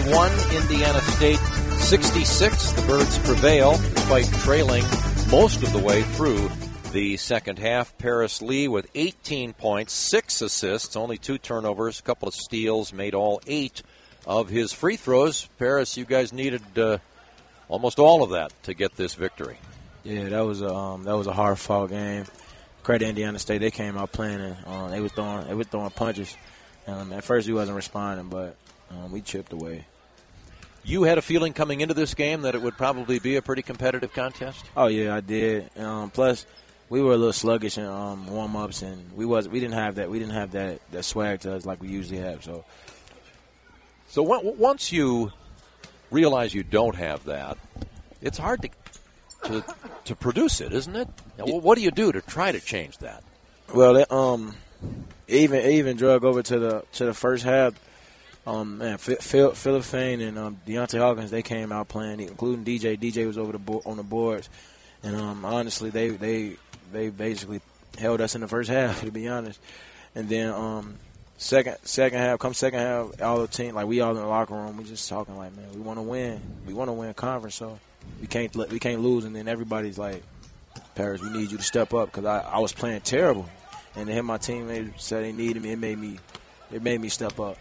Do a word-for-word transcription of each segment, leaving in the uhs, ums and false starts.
seventy-one, Indiana State sixty-six. The Birds prevail despite trailing most of the way through the second half. Paris Lee with eighteen points, six assists, only two turnovers, a couple of steals, made all eight of his free throws. Paris, you guys needed uh, almost all of that to get this victory. Yeah, that was a um, that was a hard fought game. Credit Indiana State, they came out playing and uh, they was throwing they were throwing punches. Um, at first, he wasn't responding, but um, we chipped away. You had a feeling coming into this game that it would probably be a pretty competitive contest? Oh yeah, I did. Um, plus, we were a little sluggish in um, warm ups, and we was we didn't have that we didn't have that, that swag to us like we usually have. So, so w- once you realize you don't have that, it's hard to to to produce it, isn't it? Now, what do you do to try to change that? Well, it, um, even even drug over to the to the first half. Um, man, Phil, Philip Fain and um, Deontay Hawkins, they came out playing, including D J. D J was over the bo- on the boards, and um, honestly, they they they basically held us in the first half, to be honest. And then um, second second half, come second half, all the team, like we all in the locker room, we just talking like, man, we want to win, we want to win conference, so we can't let, we can't lose. And then everybody's like, Paris, we need you to step up, because I, I was playing terrible, and then my teammates said they needed me. It made me it made me step up.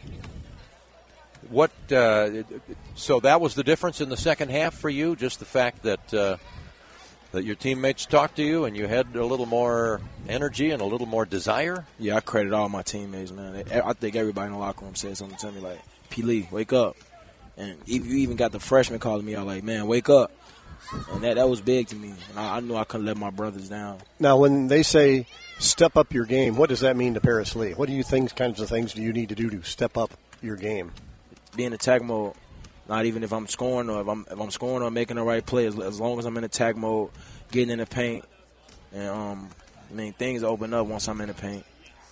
What? Uh, so that was the difference in the second half for you, just the fact that uh, that your teammates talked to you and you had a little more energy and a little more desire? Yeah, I credit all my teammates, man. I think everybody in the locker room said something to me like, P. Lee, wake up. And you even got the freshmen calling me out like, man, wake up. And that, that was big to me. And I, I knew I couldn't let my brothers down. Now, when they say step up your game, what does that mean to Paris Lee? What do you think kinds of things do you need to do to step up your game? Be in attack mode. Not even if I'm scoring or if I'm if I'm scoring or making the right play. As, as long as I'm in attack mode, getting in the paint, and um, I mean things open up once I'm in the paint.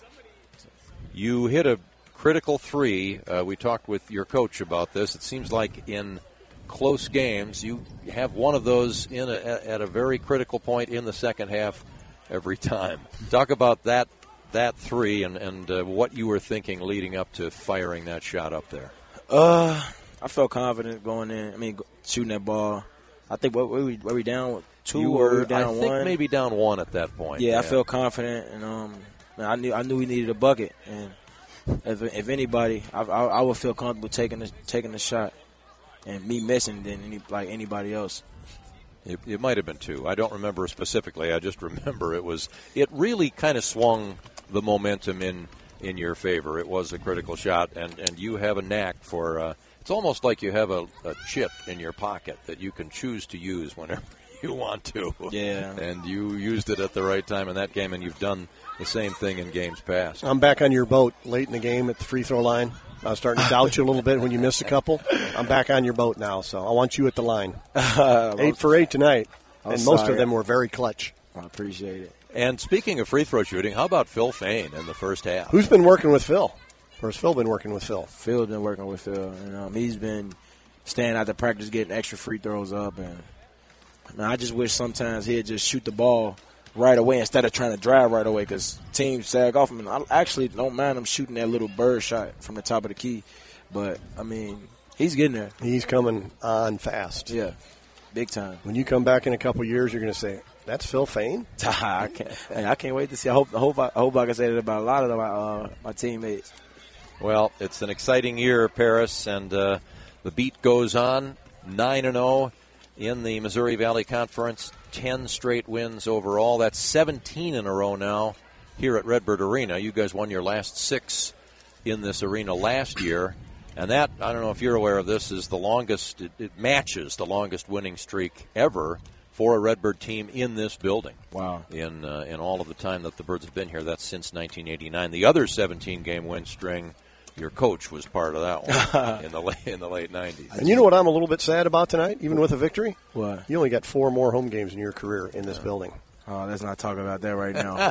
You hit a critical three. Uh, we talked with your coach about this. It seems like in close games, you have one of those in a, at a very critical point in the second half every time. Talk about that that three and and uh, what you were thinking leading up to firing that shot up there. Uh, I felt confident going in. I mean, shooting that ball. I think what were we, were we down two you or were were we down I think one? maybe down one at that point. Yeah, yeah. I felt confident, and um, I knew I knew we needed a bucket, and if, if anybody, I, I, I would feel comfortable taking the taking the shot, and me missing than any like anybody else. It, it might have been two. I don't remember specifically. I just remember it was. It really kind of swung the momentum in. in your favor. It was a critical shot, and, and you have a knack for uh, it's almost like you have a, a chip in your pocket that you can choose to use whenever you want to. Yeah. And you used it at the right time in that game, and you've done the same thing in games past. I'm back on your boat late in the game at the free throw line. I was starting to doubt you a little bit when you missed a couple. I'm back on your boat now, so I want you at the line. eight for eight tonight, and most sorry. of them were very clutch. I appreciate it. And speaking of free throw shooting, how about Phil Fain in the first half? Who's been working with Phil? Or has Phil been working with Phil? Phil's been working with Phil, and um, he's been staying out to practice, getting extra free throws up. And man, I just wish sometimes he'd just shoot the ball right away instead of trying to drive right away, because teams sag off him. And I actually don't mind him shooting that little bird shot from the top of the key, but I mean, he's getting there. He's coming on fast. Yeah, big time. When you come back in a couple years, you're going to say, that's Phil Fain? I can't. Hey, I can't wait to see. I hope. I hope. I, I hope I can say that about a lot of my uh, my teammates. Well, it's an exciting year, Paris, and uh, the beat goes on. Nine and zero in the Missouri Valley Conference. Ten straight wins overall. That's seventeen in a row now here at Redbird Arena. You guys won your last six in this arena last year, and that, I don't know if you're aware of this, is the longest. It, it matches the longest winning streak ever for a Redbird team in this building. Wow. In uh, in all of the time that the Birds have been here. That's since nineteen eighty-nine. The other seventeen-game win string, your coach was part of that one in the late, in the late nineties. And you know what I'm a little bit sad about tonight, even with a victory? What? You only got four more home games in your career in this uh, building. Oh, let's not talk about that right now.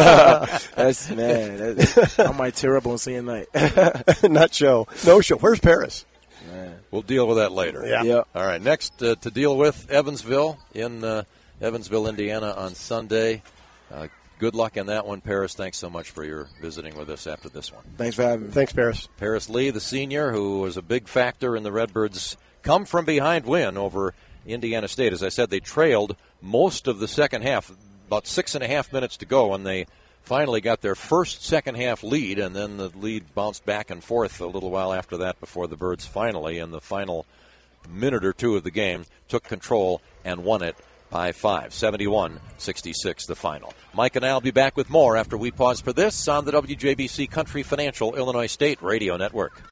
That's, man, that, I might tear up on seeing night. Not show. No show. Where's Paris? Man. We'll deal with that later. Yeah. Yep. All right, next uh, to deal with Evansville in uh, Evansville, Indiana on Sunday. Uh, Good luck in that one, Paris. Thanks so much for your visiting with us after this one. Thanks for having me. Thanks, Paris. Paris Lee, the senior, who was a big factor in the Redbirds' come-from-behind win over Indiana State. As I said, they trailed most of the second half, about six and a half minutes to go, and they finally got their first second-half lead, and then the lead bounced back and forth a little while after that before the Birds finally, in the final minute or two of the game, took control and won it by five. seventy-one sixty-six the final. Mike and I will be back with more after we pause for this on the W J B C Country Financial Illinois State Radio Network.